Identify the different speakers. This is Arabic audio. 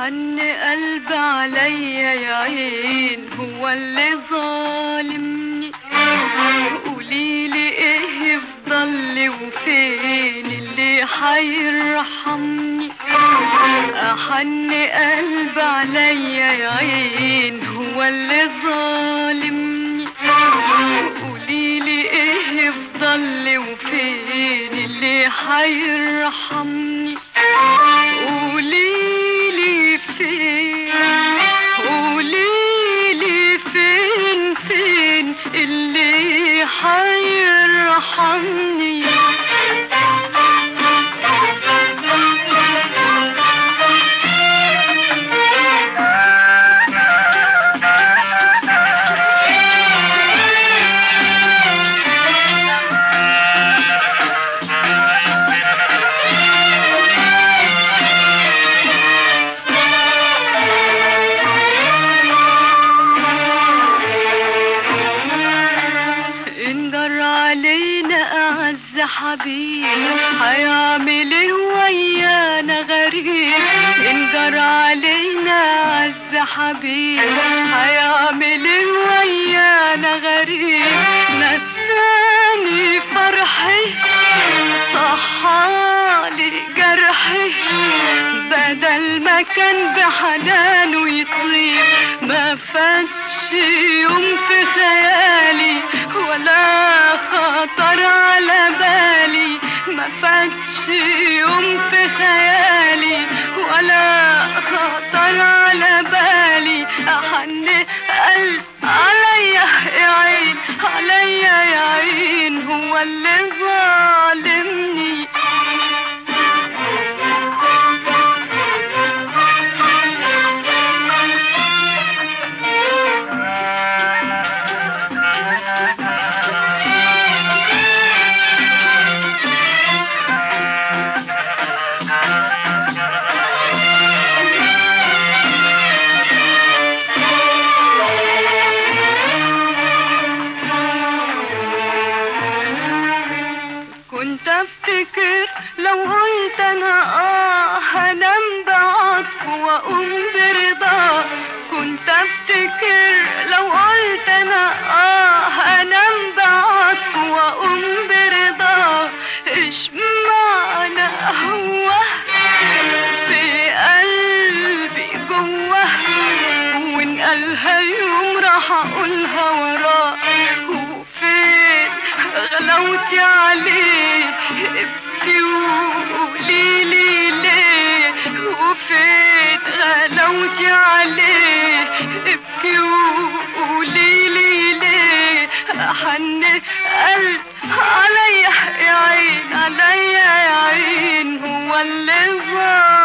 Speaker 1: أحن قلب عليا يا عين هو اللي ظالمني. قوليلي ايه يفضل وفين اللي حيرحمني. أحن قلب عليا يا عين هو اللي ظالمني. قوليلي ايه يفضل وفين اللي حيرحمني. قوليلي فين، قوليلي فين فين اللي حيرحمني. حبيب هيعمل ايه ويانا غريب. انجر علينا عز حبيب هيعمل ايه ويانا غريب. نساني فرحي صحالي جرحي. بدل ما كان بحنانه يطيب ما فاتش يوم في خيالي ولا خطر على بالي. ما فاتش يوم في خيالي ولا خطر على بالي. أحن قلب عليا يا عين، عليا يا عين هو اللي ظالمني. كنت افتكر لو قلت انا هنام بعطف واقوم برضا. كنت افتكر لو قلت انا هنام بعطف واقوم برضا. ايش معنى هو في قلبي جوه وان قالها يوم راح اقولها وراه. وفين غلوتي عليه ابكي وقوليلي ليه. وفين غلوتي عليه ابكي وقوليلي ليه. أحن قلب عليا يا عين، عليا يا عين هو اللي ظالمني.